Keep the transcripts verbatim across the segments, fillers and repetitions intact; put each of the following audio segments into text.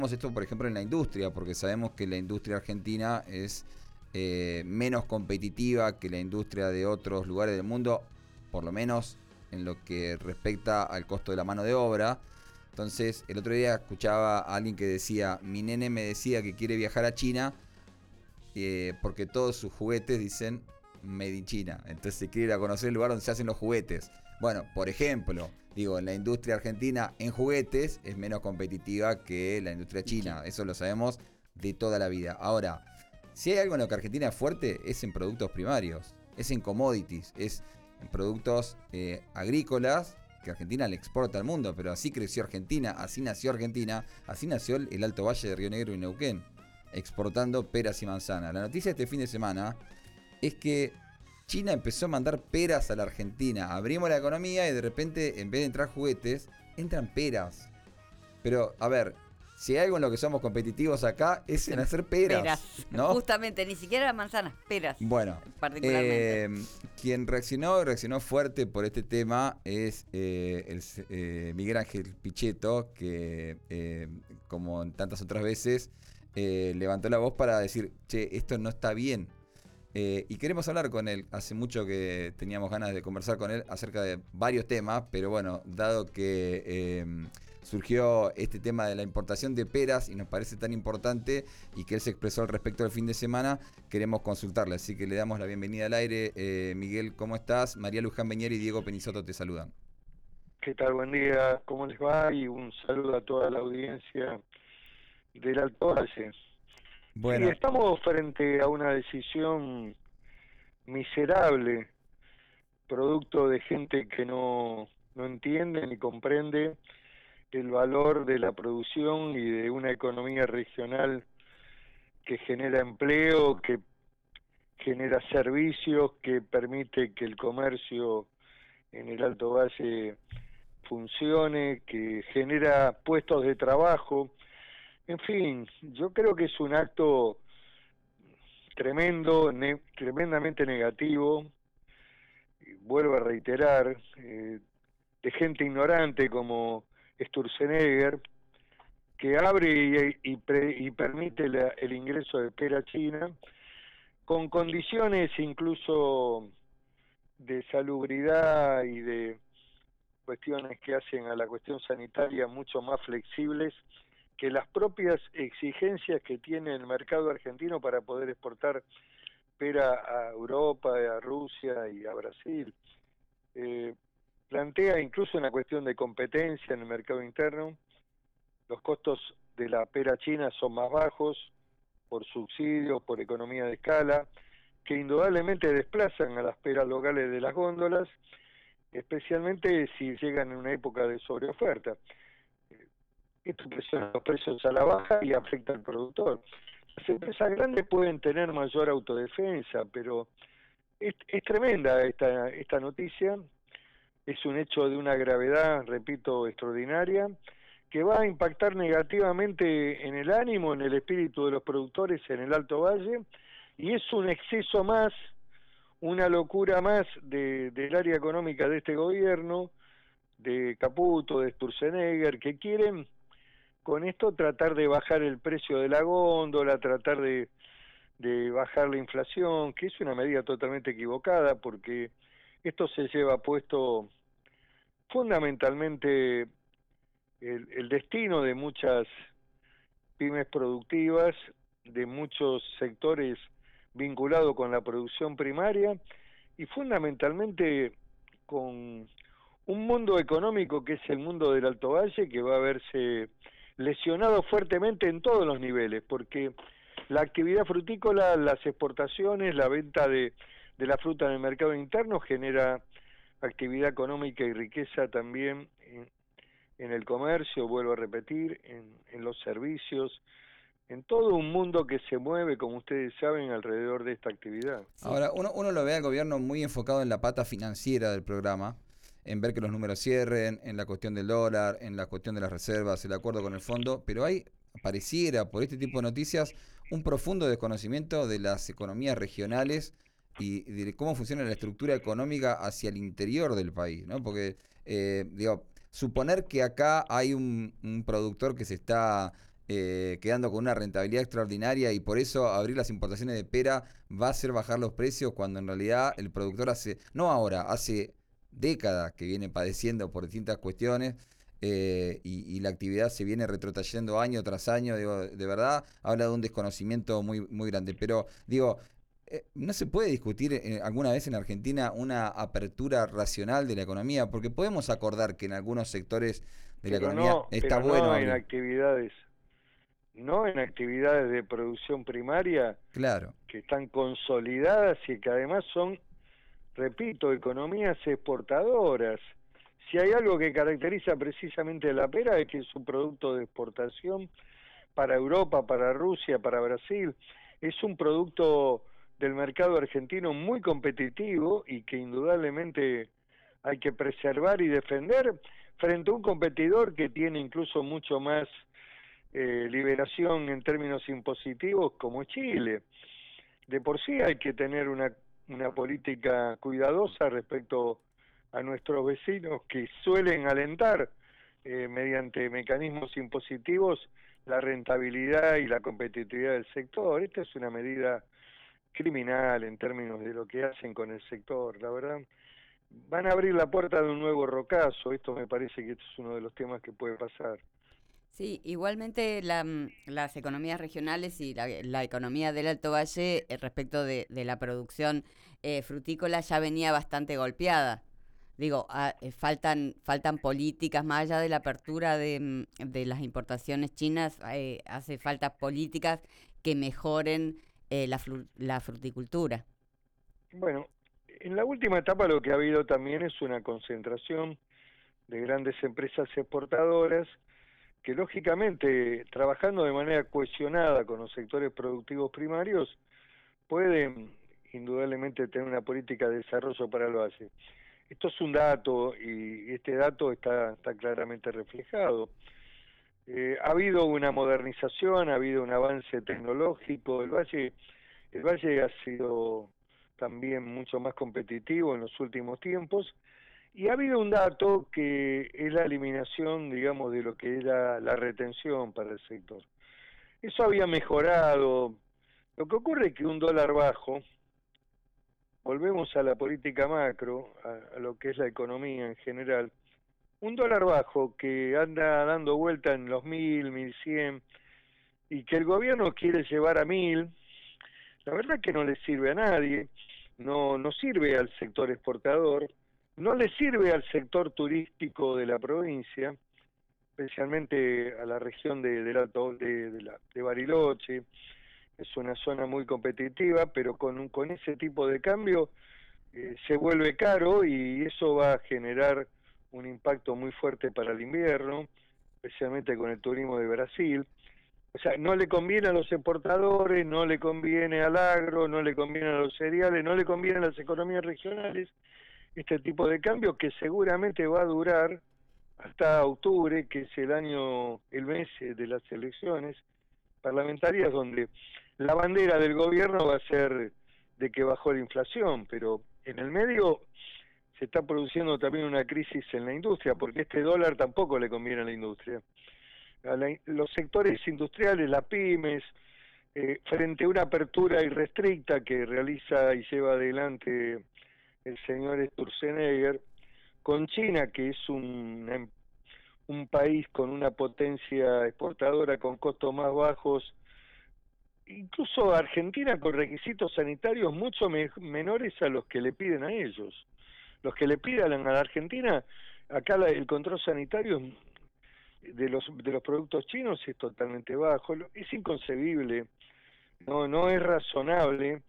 Esto, por ejemplo, en la industria, porque sabemos que la industria argentina es eh, menos competitiva que la industria de otros lugares del mundo, por lo menos en lo que respecta al costo de la mano de obra. Entonces, el otro día escuchaba a alguien que decía, mi nene me decía que quiere viajar a China eh, porque todos sus juguetes dicen Made in China. Entonces se quiere ir a conocer el lugar donde se hacen los juguetes. Bueno, por ejemplo, digo, la industria argentina en juguetes es menos competitiva que la industria china. Eso lo sabemos de toda la vida. Ahora, si hay algo en lo que Argentina es fuerte, es en productos primarios, es en commodities, es en productos eh, agrícolas que Argentina le exporta al mundo. Pero así creció Argentina, así nació Argentina, así nació el Alto Valle de Río Negro y Neuquén, exportando peras y manzanas. La noticia de este fin de semana es que China empezó a mandar peras a la Argentina. Abrimos la economía y de repente, en vez de entrar juguetes, entran peras. Pero, a ver, si hay algo en lo que somos competitivos acá, es en hacer peras. Peras, ¿no? Justamente, ni siquiera las manzanas, peras. Bueno, particularmente. Eh, quien reaccionó, reaccionó fuerte por este tema es eh, el, eh, Miguel Ángel Pichetto, que, eh, como en tantas otras veces, eh, levantó la voz para decir, che, esto no está bien. Eh, y queremos hablar con él. Hace mucho que teníamos ganas de conversar con él acerca de varios temas, pero bueno, dado que eh, surgió este tema de la importación de peras y nos parece tan importante y que él se expresó al respecto el fin de semana, queremos consultarle. Así que le damos la bienvenida al aire. Eh, Miguel, ¿cómo estás? María Luján Beñer y Diego Penizotto te saludan. ¿Qué tal? Buen día, ¿cómo les va? Y un saludo a toda la audiencia del Alto Valle. Bueno. Sí, estamos frente a una decisión miserable, producto de gente que no, no entiende ni comprende el valor de la producción y de una economía regional que genera empleo, que genera servicios, que permite que el comercio en el Alto Valle funcione, que genera puestos de trabajo. En fin, yo creo que es un acto tremendo, ne tremendamente negativo, y vuelvo a reiterar, eh, de gente ignorante como Sturzenegger, que abre y, y, pre, y permite la, el ingreso de pera china, con condiciones incluso de salubridad y de cuestiones que hacen a la cuestión sanitaria mucho más flexibles que las propias exigencias que tiene el mercado argentino para poder exportar pera a Europa, a Rusia y a Brasil. Eh, plantea incluso una cuestión de competencia en el mercado interno. Los costos de la pera china son más bajos por subsidios, por economía de escala, que indudablemente desplazan a las peras locales de las góndolas, especialmente si llegan en una época de sobreoferta. Esto presiona los precios a la baja y afecta al productor. Las empresas grandes pueden tener mayor autodefensa, pero es, es tremenda esta, esta noticia. Es un hecho de una gravedad, repito, extraordinaria, que va a impactar negativamente en el ánimo, en el espíritu de los productores en el Alto Valle, y es un exceso más, una locura más de, del área económica de este gobierno, de Caputo, de Sturzenegger, que quieren con esto tratar de bajar el precio de la góndola, tratar de, de bajar la inflación, que es una medida totalmente equivocada, porque esto se lleva puesto fundamentalmente el, el destino de muchas pymes productivas, de muchos sectores vinculados con la producción primaria y fundamentalmente con un mundo económico que es el mundo del Alto Valle, que va a verse lesionado fuertemente en todos los niveles, porque la actividad frutícola, las exportaciones, la venta de, de la fruta en el mercado interno genera actividad económica y riqueza también en, en el comercio, vuelvo a repetir, en, en los servicios, en todo un mundo que se mueve, como ustedes saben, alrededor de esta actividad. Ahora, uno, uno lo ve al gobierno muy enfocado en la pata financiera del programa, en ver que los números cierren, en la cuestión del dólar, en la cuestión de las reservas, el acuerdo con el fondo, pero hay, pareciera, por este tipo de noticias, un profundo desconocimiento de las economías regionales y de cómo funciona la estructura económica hacia el interior del país, ¿no? Porque, eh, digo, suponer que acá hay un, un productor que se está eh, quedando con una rentabilidad extraordinaria, y por eso abrir las importaciones de pera va a hacer bajar los precios, cuando en realidad el productor hace, no ahora, hace décadas que viene padeciendo por distintas cuestiones. Eh, y, y la actividad se viene retrotrayendo año tras año. Digo, de verdad habla de un desconocimiento muy, muy grande, pero digo, eh, ¿no se puede discutir eh, alguna vez en Argentina una apertura racional de la economía? Porque podemos acordar que en algunos sectores de la pero economía no, está pero bueno no en abrir. actividades, no en actividades de producción primaria Claro, que están consolidadas y que además son, repito, economías exportadoras. Si hay algo que caracteriza precisamente a la pera es que es un producto de exportación para Europa, para Rusia, para Brasil. Es un producto del mercado argentino muy competitivo y que indudablemente hay que preservar y defender frente a un competidor que tiene incluso mucho más eh, liberación en términos impositivos como Chile. De por sí hay que tener una, una política cuidadosa respecto a nuestros vecinos que suelen alentar eh, mediante mecanismos impositivos la rentabilidad y la competitividad del sector. Esta es una medida criminal en términos de lo que hacen con el sector, la verdad. Van a abrir la puerta de un nuevo rocazo, esto me parece que esto es uno de los temas que puede pasar. Sí, igualmente la, mm, las economías regionales y la, la economía del Alto Valle eh, respecto de, de la producción eh, frutícola ya venía bastante golpeada. Digo, ah, eh, faltan faltan políticas, más allá de la apertura de, mm, de las importaciones chinas, eh, hace falta políticas que mejoren eh, la, flu- la fruticultura. Bueno, en la última etapa lo que ha habido también es una concentración de grandes empresas exportadoras que lógicamente, trabajando de manera cohesionada con los sectores productivos primarios, pueden indudablemente tener una política de desarrollo para el valle. Esto es un dato y este dato está, está claramente reflejado. Eh, ha habido una modernización, ha habido un avance tecnológico, el valle, el valle ha sido también mucho más competitivo en los últimos tiempos, y ha habido un dato que es la eliminación, digamos, de lo que era la retención para el sector. Eso había mejorado. Lo que ocurre es que un dólar bajo, volvemos a la política macro, a, a lo que es la economía en general, un dólar bajo que anda dando vuelta en los mil, mil cien, y que el gobierno quiere llevar a mil, la verdad que no le sirve a nadie, no, no sirve al sector exportador, no le sirve al sector turístico de la provincia, especialmente a la región de, del Alto, de, de, la, de Bariloche. Es una zona muy competitiva, pero con, con ese tipo de cambio eh, se vuelve caro y eso va a generar un impacto muy fuerte para el invierno, especialmente con el turismo de Brasil. O sea, no le conviene a los exportadores, no le conviene al agro, no le conviene a los cereales, no le conviene a las economías regionales este tipo de cambio que seguramente va a durar hasta octubre, que es el año, el mes de las elecciones parlamentarias, donde la bandera del gobierno va a ser de que bajó la inflación, pero en el medio se está produciendo también una crisis en la industria, porque este dólar tampoco le conviene a la industria. A la, los sectores industriales, las pymes, eh, frente a una apertura irrestricta que realiza y lleva adelante el señor Sturzenegger, con China, que es un, un país con una potencia exportadora con costos más bajos, incluso Argentina con requisitos sanitarios mucho me, menores a los que le piden a ellos. Los que le piden a la Argentina, acá la, el control sanitario de los de los productos chinos es totalmente bajo, es inconcebible, no no es razonable.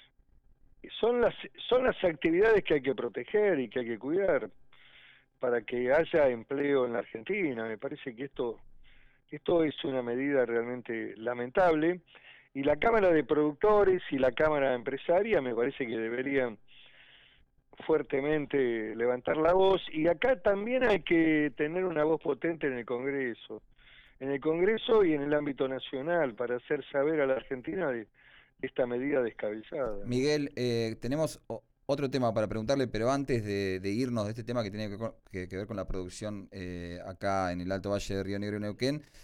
Son las son las actividades que hay que proteger y que hay que cuidar para que haya empleo en la Argentina. Me parece que esto esto es una medida realmente lamentable, y la Cámara de Productores y la Cámara Empresaria me parece que deberían fuertemente levantar la voz, y acá también hay que tener una voz potente en el Congreso, en el Congreso y en el ámbito nacional, para hacer saber a la Argentina de esta medida descabellada, ¿no? Miguel, eh, tenemos o- otro tema para preguntarle, pero antes de, de irnos de este tema que tiene que, co- que- que ver con la producción eh, acá en el Alto Valle de Río Negro y Neuquén,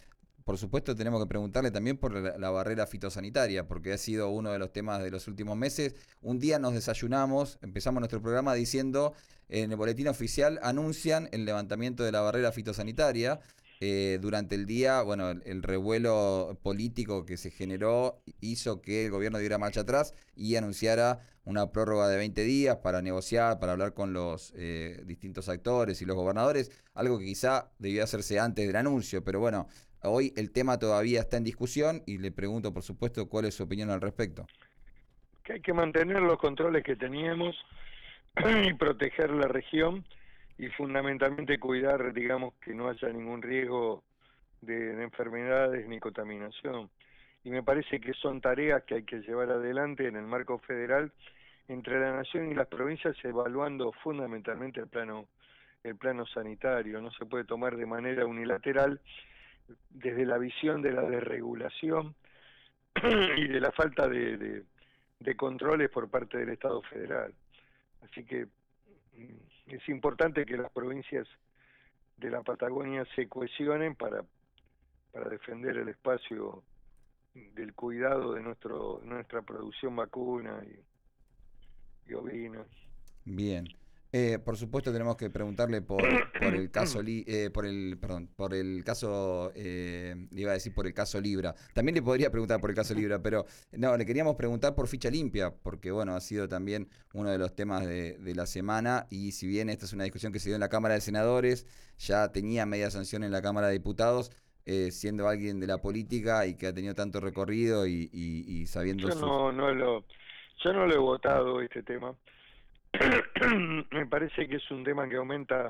por supuesto tenemos que preguntarle también por la, la barrera fitosanitaria, porque ha sido uno de los temas de los últimos meses. Un día nos desayunamos, empezamos nuestro programa diciendo, en el boletín oficial anuncian el levantamiento de la barrera fitosanitaria. Eh, durante el día, bueno, el, el revuelo político que se generó hizo que el gobierno diera marcha atrás y anunciara una prórroga de veinte días para negociar, para hablar con los eh, distintos actores y los gobernadores, algo que quizá debió hacerse antes del anuncio, pero bueno, hoy el tema todavía está en discusión y le pregunto, por supuesto, cuál es su opinión al respecto. Que hay que mantener los controles que teníamos y proteger la región y fundamentalmente cuidar, digamos, que no haya ningún riesgo de, de enfermedades ni contaminación. Y me parece que son tareas que hay que llevar adelante en el marco federal entre la nación y las provincias, evaluando fundamentalmente el plano el plano sanitario. No se puede tomar de manera unilateral desde la visión de la desregulación y de la falta de, de, de controles por parte del Estado federal. Así que es importante que las provincias de la Patagonia se cohesionen para, para defender el espacio del cuidado de nuestro nuestra producción vacuna y, y ovina. Bien. Eh, por supuesto tenemos que preguntarle por, por el caso li, eh, por el perdón por el caso eh, iba a decir por el caso Libra. También le podría preguntar por el caso Libra, pero no, le queríamos preguntar por ficha limpia, porque bueno, ha sido también uno de los temas de, de la semana, y si bien esta es una discusión que se dio en la Cámara de Senadores, ya tenía media sanción en la Cámara de Diputados, eh, siendo alguien de la política y que ha tenido tanto recorrido y, y, y sabiendo yo sus... no no lo yo no lo he votado este tema. Me parece que es un tema que aumenta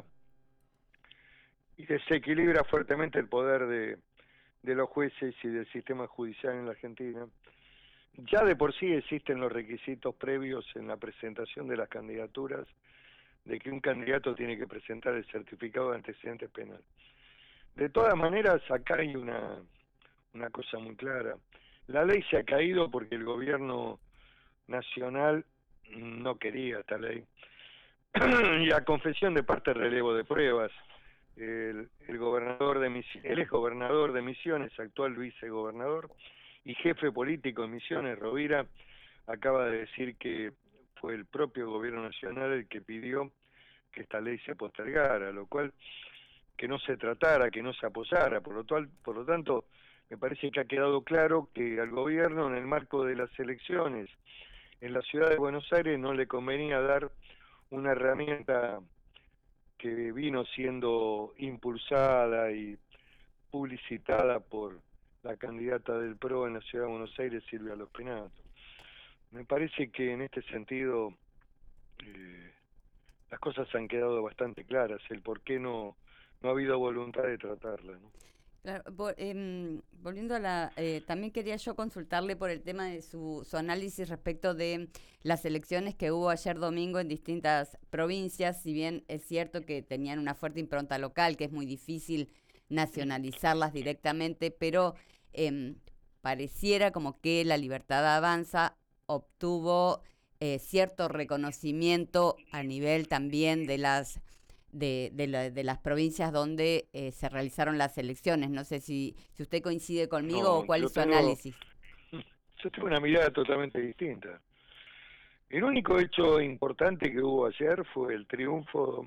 y desequilibra fuertemente el poder de, de los jueces y del sistema judicial en la Argentina. Ya de por sí existen los requisitos previos en la presentación de las candidaturas, de que un candidato tiene que presentar el certificado de antecedentes penal. De todas maneras, acá hay una, una cosa muy clara. La ley se ha caído porque el gobierno nacional no quería esta ley. Y a confesión de parte relevo de pruebas, el, el gobernador de Misiones, el ex gobernador de Misiones, actual vicegobernador y jefe político de Misiones, Rovira, acaba de decir que fue el propio gobierno nacional el que pidió que esta ley se postergara, lo cual que no se tratara, que no se apoyara, por lo cual, por lo tanto, me parece que ha quedado claro que al gobierno, en el marco de las elecciones en la ciudad de Buenos Aires, no le convenía dar una herramienta que vino siendo impulsada y publicitada por la candidata del P R O en la ciudad de Buenos Aires, Silvia Lospinato. Me parece que en este sentido eh, las cosas han quedado bastante claras, el por qué no, no ha habido voluntad de tratarla, ¿no? Claro, por, eh, volviendo a la... Eh, también quería yo consultarle por el tema de su, su análisis respecto de las elecciones que hubo ayer domingo en distintas provincias, si bien es cierto que tenían una fuerte impronta local, que es muy difícil nacionalizarlas directamente, pero eh, pareciera como que la Libertad Avanza obtuvo eh, cierto reconocimiento a nivel también de las... De, de, la, de las provincias donde eh, se realizaron las elecciones. No sé si, si usted coincide conmigo No, o cuál yo es su tengo, análisis. Yo tengo una mirada totalmente distinta. El único hecho importante que hubo ayer fue el triunfo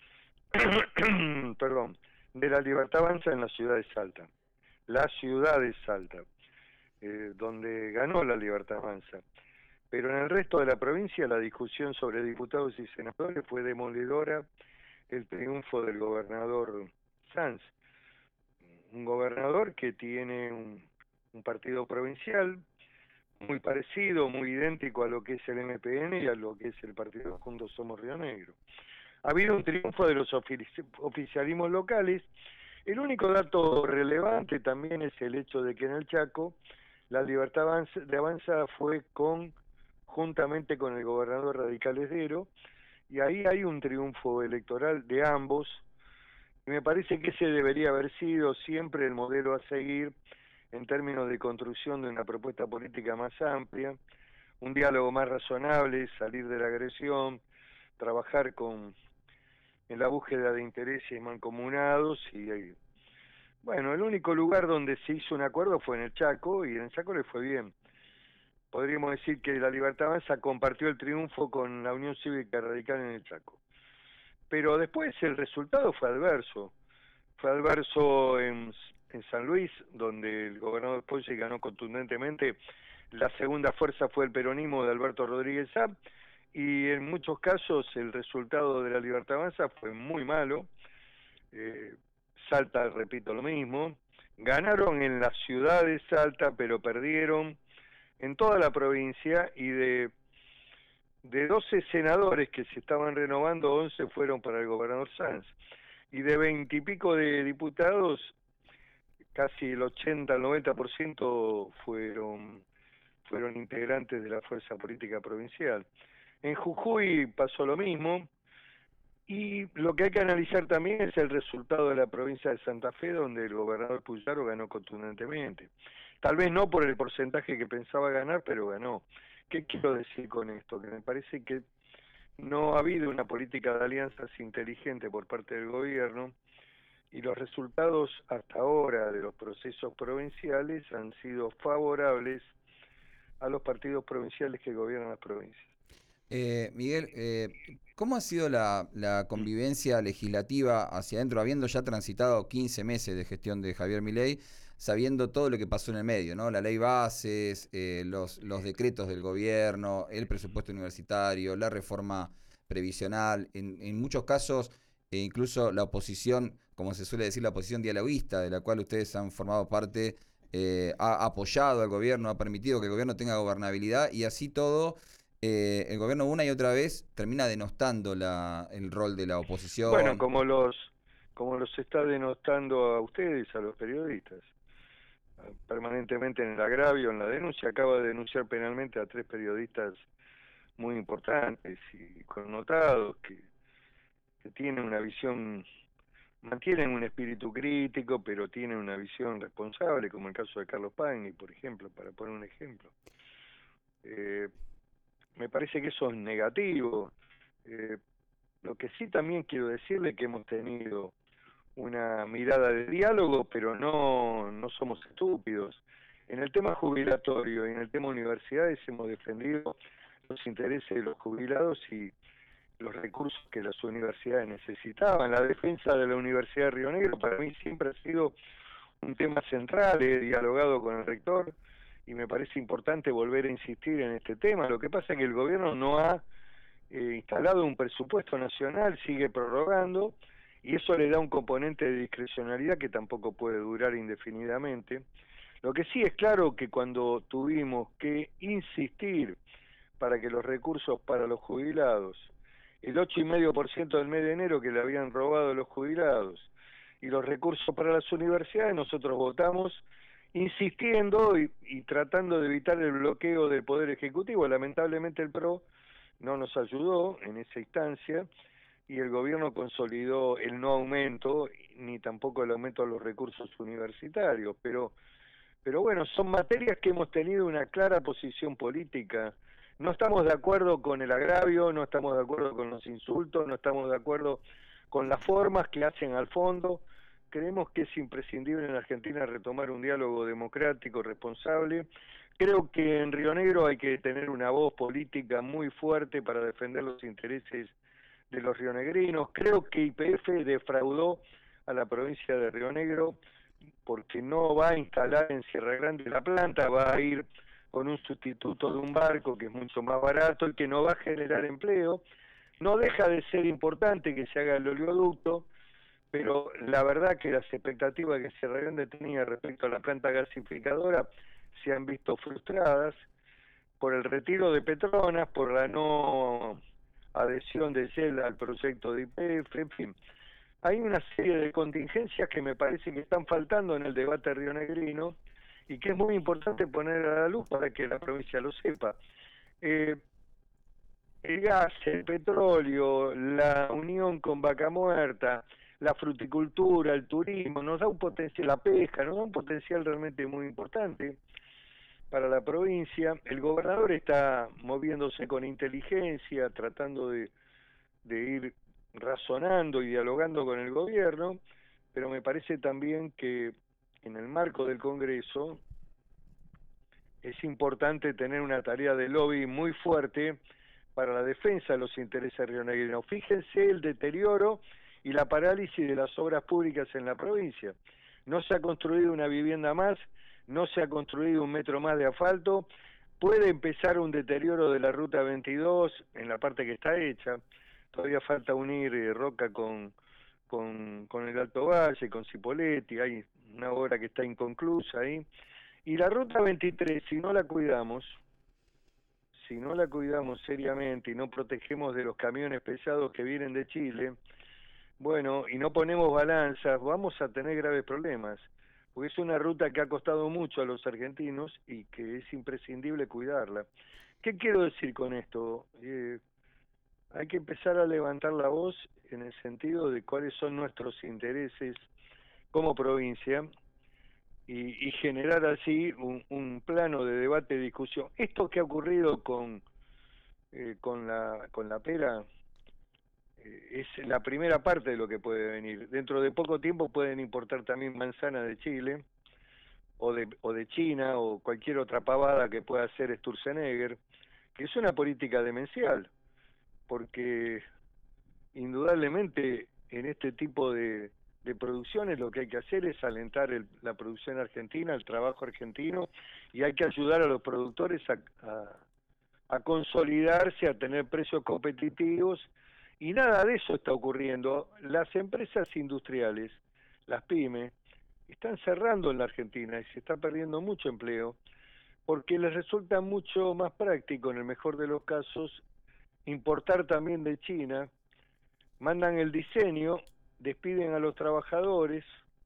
perdón, de la Libertad Avanza en la ciudad de Salta. La ciudad de Salta, eh, donde ganó la Libertad Avanza. Pero en el resto de la provincia la discusión sobre diputados y senadores fue demoledora. El triunfo del gobernador Sanz, un gobernador que tiene un, un partido provincial muy parecido, muy idéntico a lo que es el M P N y a lo que es el partido Juntos Somos Río Negro. Ha habido un triunfo de los oficialismos locales. El único dato relevante también es el hecho de que en el Chaco la Libertad de Avanza fue con juntamente con el gobernador radical Esdero, y ahí hay un triunfo electoral de ambos, y me parece que ese debería haber sido siempre el modelo a seguir en términos de construcción de una propuesta política más amplia, un diálogo más razonable, salir de la agresión, trabajar con en la búsqueda de intereses mancomunados y, Bueno, el único lugar donde se hizo un acuerdo fue en el Chaco, y en el Chaco le fue bien. Podríamos decir que la Libertad Avanza compartió el triunfo con la Unión Cívica Radical en el Chaco. Pero después el resultado fue adverso. Fue adverso en, en San Luis, donde el gobernador Poggi ganó contundentemente. La segunda fuerza fue el peronismo de Alberto Rodríguez Saab, y en muchos casos el resultado de la Libertad Avanza fue muy malo. Eh, Salta, repito lo mismo. Ganaron en la ciudad de Salta, pero perdieron en toda la provincia, y de, de doce senadores que se estaban renovando, once fueron para el gobernador Sanz. Y de veintipico de diputados, casi el ochenta al noventa por ciento fueron, fueron integrantes de la fuerza política provincial. En Jujuy pasó lo mismo, y lo que hay que analizar también es el resultado de la provincia de Santa Fe, donde el gobernador Puyaro ganó contundentemente. Tal vez no por el porcentaje que pensaba ganar, pero ganó. ¿Qué quiero decir con esto? Que me parece que no ha habido una política de alianzas inteligente por parte del gobierno, y los resultados hasta ahora de los procesos provinciales han sido favorables a los partidos provinciales que gobiernan las provincias. Eh, Miguel, eh, ¿cómo ha sido la, la convivencia legislativa hacia adentro, habiendo ya transitado quince meses de gestión de Javier Milei, sabiendo todo lo que pasó en el medio, ¿no? La ley bases, eh, los, los decretos del gobierno, el presupuesto universitario, la reforma previsional, en, en muchos casos, e incluso la oposición, como se suele decir, la oposición dialoguista, de la cual ustedes han formado parte, eh, ha apoyado al gobierno, ha permitido que el gobierno tenga gobernabilidad, y así todo... Eh, el gobierno una y otra vez termina denostando la, el rol de la Bueno, oposición. como los, como los está denostando a ustedes, a los periodistas, permanentemente en el agravio, en la denuncia. Acaba de denunciar penalmente a tres periodistas muy importantes y connotados, que, que tienen una visión, mantienen un espíritu crítico, pero tienen una visión responsable, como el caso de Carlos Pagni, por ejemplo, para poner un ejemplo. Eh, me parece que eso es negativo. Eh, lo que sí también quiero decirle es que hemos tenido una mirada de diálogo, pero no, no somos estúpidos. En el tema jubilatorio y en el tema universidades hemos defendido los intereses de los jubilados y los recursos que las universidades necesitaban. La defensa de la Universidad de Río Negro para mí siempre ha sido un tema central. He dialogado con el rector y me parece importante volver a insistir en este tema. Lo que pasa es que el gobierno no ha eh, instalado un presupuesto nacional, sigue prorrogando, y eso le da un componente de discrecionalidad que tampoco puede durar indefinidamente. Lo que sí es claro que cuando tuvimos que insistir para que los recursos para los jubilados, el ocho coma cinco por ciento del mes de enero que le habían robado los jubilados, y los recursos para las universidades, nosotros votamos insistiendo y, y tratando de evitar el bloqueo del Poder Ejecutivo. Lamentablemente el P R O no nos ayudó en esa instancia, y el gobierno consolidó el no aumento, ni tampoco el aumento de los recursos universitarios, pero, pero bueno, son materias que hemos tenido una clara posición política. No estamos de acuerdo con el agravio, no estamos de acuerdo con los insultos, no estamos de acuerdo con las formas que hacen al fondo. Creemos que es imprescindible en Argentina retomar un diálogo democrático, responsable. Creo que en Río Negro hay que tener una voz política muy fuerte para defender los intereses de los rionegrinos. Creo que Y P F defraudó a la provincia de Río Negro porque no va a instalar en Sierra Grande la planta, va a ir con un sustituto de un barco que es mucho más barato y que no va a generar empleo. No deja de ser importante que se haga el oleoducto, pero la verdad que las expectativas que Sierra Grande tenía respecto a la planta gasificadora se han visto frustradas por el retiro de Petronas, por la no adhesión de Shell al proyecto de Y P F, en fin. Hay una serie de contingencias que me parece que están faltando en el debate rionegrino y que es muy importante poner a la luz para que la provincia lo sepa. Eh, el gas, el petróleo, la unión con Vaca Muerta, la fruticultura, el turismo, nos da un potencial, la pesca, nos da un potencial realmente muy importante para la provincia. El gobernador está moviéndose con inteligencia, tratando de, de ir razonando y dialogando con el gobierno, pero me parece también que en el marco del Congreso es importante tener una tarea de lobby muy fuerte para la defensa de los intereses rionegrinos. Fíjense el deterioro y la parálisis de las obras públicas en la provincia. No se ha construido una vivienda más, no se ha construido un metro más de asfalto, puede empezar un deterioro de la ruta veintidós en la parte que está hecha, todavía falta unir eh, Roca con, con, con el Alto Valle, con Cipolletti, hay una obra que está inconclusa ahí, y la ruta veintitrés, si no la cuidamos, si no la cuidamos seriamente y no protegemos de los camiones pesados que vienen de Chile, bueno, y no ponemos balanzas, vamos a tener graves problemas, porque es una ruta que ha costado mucho a los argentinos y que es imprescindible cuidarla. ¿Qué quiero decir con esto? Eh, hay que empezar a levantar la voz en el sentido de cuáles son nuestros intereses como provincia y, y generar así un, un plano de debate y discusión. Esto que ha ocurrido con, eh, con, la, con la pera eh, es la primera parte de lo que puede venir. Dentro de poco tiempo pueden importar también manzanas de Chile o de, o de China o cualquier otra pavada que pueda hacer Sturzenegger, que es una política demencial, porque indudablemente en este tipo de, de producciones lo que hay que hacer es alentar el, la producción argentina, el trabajo argentino, y hay que ayudar a los productores a, a, a consolidarse, a tener precios competitivos, y nada de eso está ocurriendo. Las empresas industriales, las pymes, están cerrando en la Argentina y se está perdiendo mucho empleo, porque les resulta mucho más práctico, en el mejor de los casos, importar también de China, mandan el diseño, despiden a los trabajadores,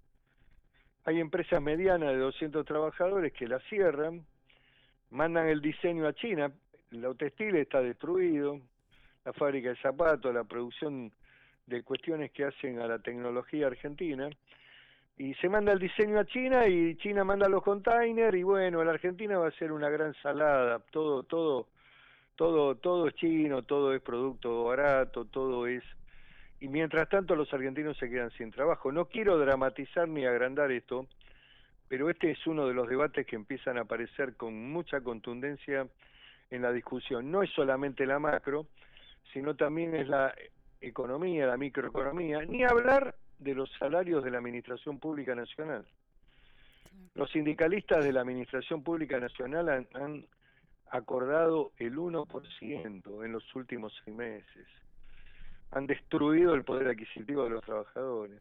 hay empresas medianas de doscientos trabajadores que la cierran, mandan el diseño a China, el textil está destruido, la fábrica de zapatos, la producción de cuestiones que hacen a la tecnología argentina, y se manda el diseño a China y China manda los containers y bueno, la Argentina va a ser una gran salada, todo, todo, todo, todo es chino, todo es producto barato, todo es... Y mientras tanto los argentinos se quedan sin trabajo. No quiero dramatizar ni agrandar esto, pero este es uno de los debates que empiezan a aparecer con mucha contundencia en la discusión. No es solamente la macro, sino también es la economía, la microeconomía, ni hablar de los salarios de la Administración Pública Nacional. Los sindicalistas de la Administración Pública Nacional han, han acordado el uno por ciento en los últimos seis meses. Han destruido el poder adquisitivo de los trabajadores.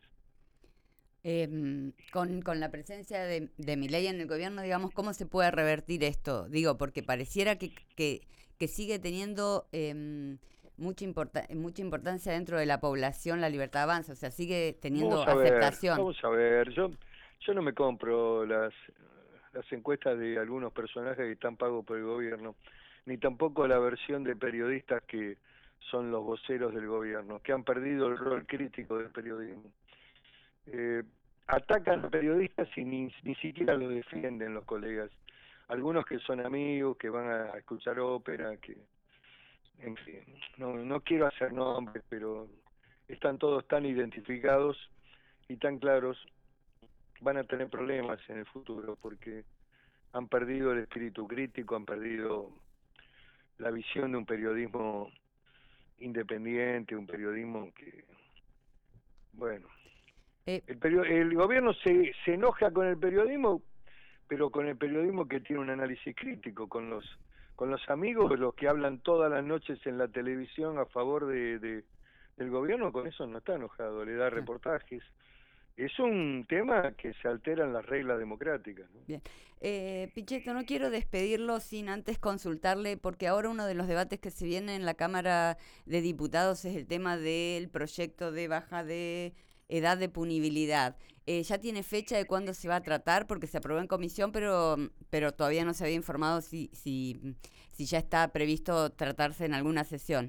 Eh, con, con la presencia de, de Milei en el gobierno, digamos, ¿cómo se puede revertir esto? Digo, porque pareciera que, que, que sigue teniendo eh, mucha, importa, mucha importancia dentro de la población la libertad de avance, o sea, sigue teniendo Vamos a ver, aceptación. vamos a ver, yo, yo no me compro las, las encuestas de algunos personajes que están pagos por el gobierno, ni tampoco la versión de periodistas que son los voceros del gobierno, que han perdido el rol crítico del periodismo. Eh, atacan a periodistas y ni, ni siquiera lo defienden los colegas. Algunos que son amigos, que van a escuchar ópera, que, en fin, no, no quiero hacer nombres, pero están todos tan identificados y tan claros, van a tener problemas en el futuro porque han perdido el espíritu crítico, han perdido la visión de un periodismo independiente, un periodismo que, bueno, Eh, el, perio el gobierno se, se enoja con el periodismo, pero con el periodismo que tiene un análisis crítico, con los con los amigos, los que hablan todas las noches en la televisión a favor de, de del gobierno, con eso no está enojado, le da reportajes. Es un tema que se alteran las reglas democráticas, ¿no? Bien. Eh, Pichetto, no quiero despedirlo sin antes consultarle, porque ahora uno de los debates que se viene en la Cámara de Diputados es el tema del proyecto de baja de edad de punibilidad. Eh, ¿Ya tiene fecha de cuándo se va a tratar? Porque se aprobó en comisión, pero, pero todavía no se había informado si, si, si ya está previsto tratarse en alguna sesión.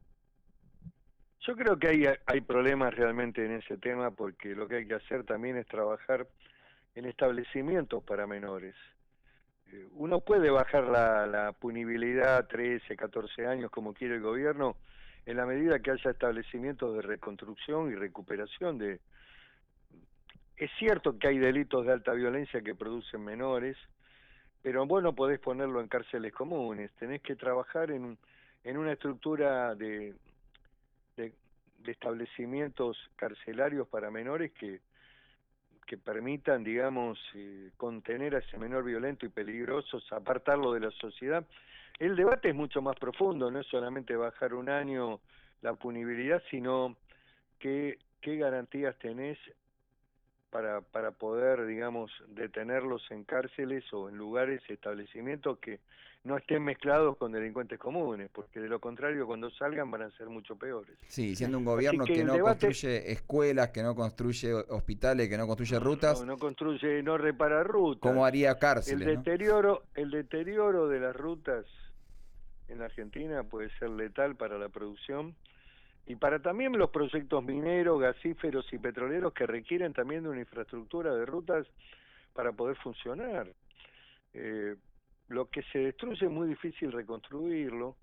Yo creo que hay, hay problemas realmente en ese tema porque lo que hay que hacer también es trabajar en establecimientos para menores. Eh, uno puede bajar la, la punibilidad a trece, catorce años como quiere el gobierno en la medida que haya establecimientos de reconstrucción y recuperación de, es cierto que hay delitos de alta violencia que producen menores, pero vos no podés ponerlo en cárceles comunes, tenés que trabajar en, en una estructura de, de, de establecimientos carcelarios para menores que, que permitan, digamos, eh, contener a ese menor violento y peligroso, apartarlo de la sociedad. El debate es mucho más profundo, no es solamente bajar un año la punibilidad, sino qué, qué garantías tenés para, para poder, digamos, detenerlos en cárceles o en lugares, establecimientos que no estén mezclados con delincuentes comunes, porque de lo contrario cuando salgan van a ser mucho peores. Sí, siendo un gobierno que que no debate, construye escuelas, que no construye hospitales, que no construye rutas. No, no construye, no repara rutas. ¿Cómo haría cárceles? El deterioro, ¿no? El deterioro de las rutas en la Argentina puede ser letal para la producción y para también los proyectos mineros, gasíferos y petroleros que requieren también de una infraestructura de rutas para poder funcionar. Eh, lo que se destruye es muy difícil reconstruirlo.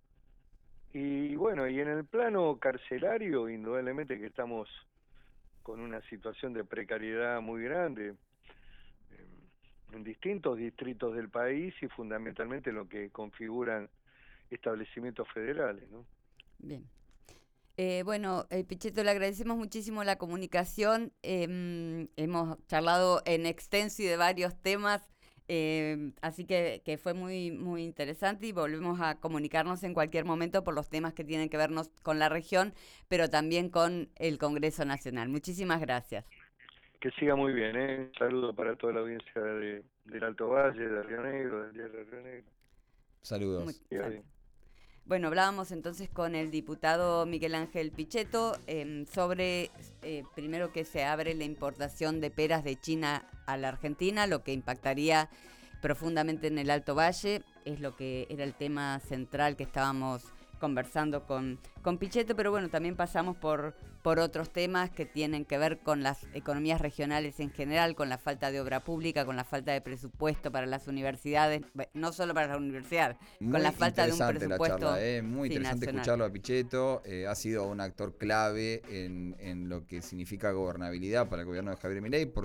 Y bueno, y en el plano carcelario, indudablemente que estamos con una situación de precariedad muy grande eh, en distintos distritos del país y fundamentalmente en lo que configuran establecimientos federales, ¿no? Bien. Eh, bueno, eh, Pichetto, le agradecemos muchísimo la comunicación. Eh, hemos charlado en extenso y de varios temas, eh, así que, que fue muy, muy interesante y volvemos a comunicarnos en cualquier momento por los temas que tienen que vernos con la región, pero también con el Congreso Nacional. Muchísimas gracias. Que siga muy bien, ¿eh? Un saludo para toda la audiencia de, del Alto Valle, de Río Negro, del Diario de Río Negro. Saludos. Muy, sal Bueno, hablábamos entonces con el diputado Miguel Ángel Pichetto eh, sobre, eh, primero, que se abre la importación de peras de China a la Argentina, lo que impactaría profundamente en el Alto Valle, es lo que era el tema central que estábamos conversando con, con Pichetto, pero bueno, también pasamos por, por otros temas que tienen que ver con las economías regionales en general, con la falta de obra pública, con la falta de presupuesto para las universidades, no solo para las universidades, muy con la falta de un presupuesto. La charla, eh, muy sí, interesante nacional. Escucharlo a Pichetto, eh, ha sido un actor clave en, en lo que significa gobernabilidad para el gobierno de Javier Milei.